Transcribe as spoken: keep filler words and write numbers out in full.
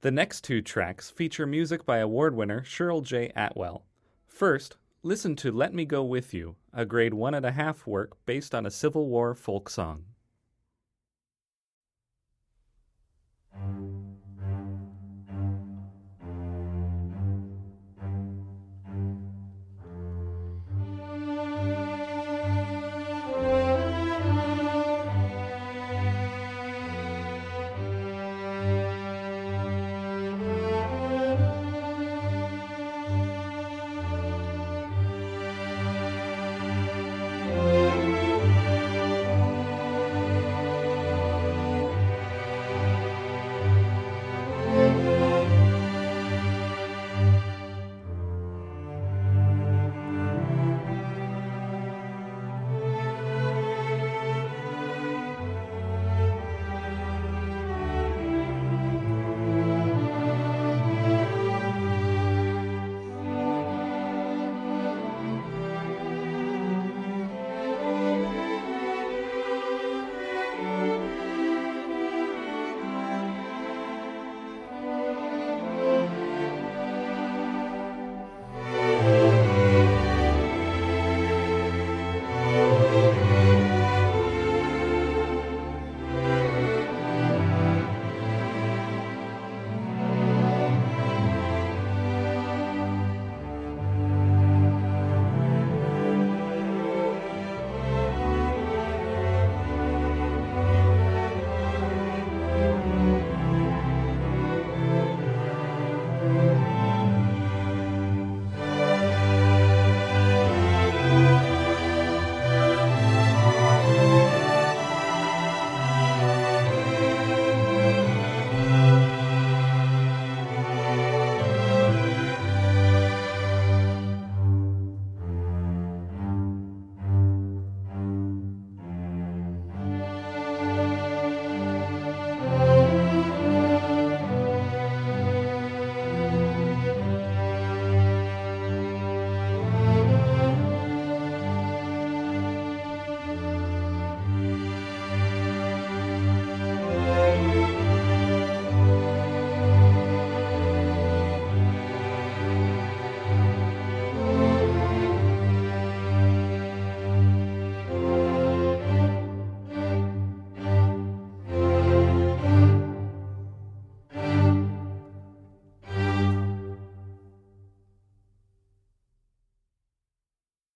The next two tracks feature music by award winner Cheryl J. Atwell. First, listen to Let Me Go With You, a grade one and a half work based on a Civil War folk song.